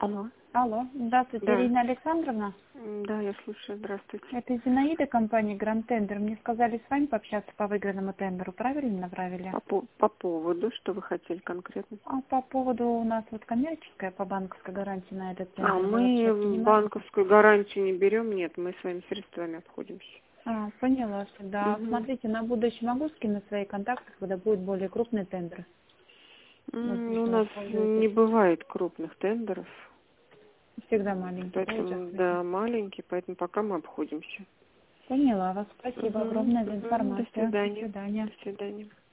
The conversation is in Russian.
Алло. Алло, здравствуйте, Да. Ирина Александровна. Да, я слушаю. Здравствуйте. Это Зинаида, компания Гранд Тендер. Мне сказали с вами пообщаться по выигранному тендеру. Правильно направили? По поводу, что вы хотели конкретно? А по поводу у нас вот коммерческая по банковской гарантии на этот тендер. Вы вообще Мы принимаете? банковскую гарантию не берем, нет, мы своими средствами обходимся. Поняла все. Да, Угу. смотрите, на будущее могу скинуть свои контакты, когда будет более крупный тендер. У Возможно, нас не воспользуетесь. бывает крупных тендеров, Всегда маленький, да, поэтому, участвуете? да, маленький, поэтому пока мы обходимся. Поняла вас. Спасибо огромное за До информацию. До свидания. свидания. До свидания.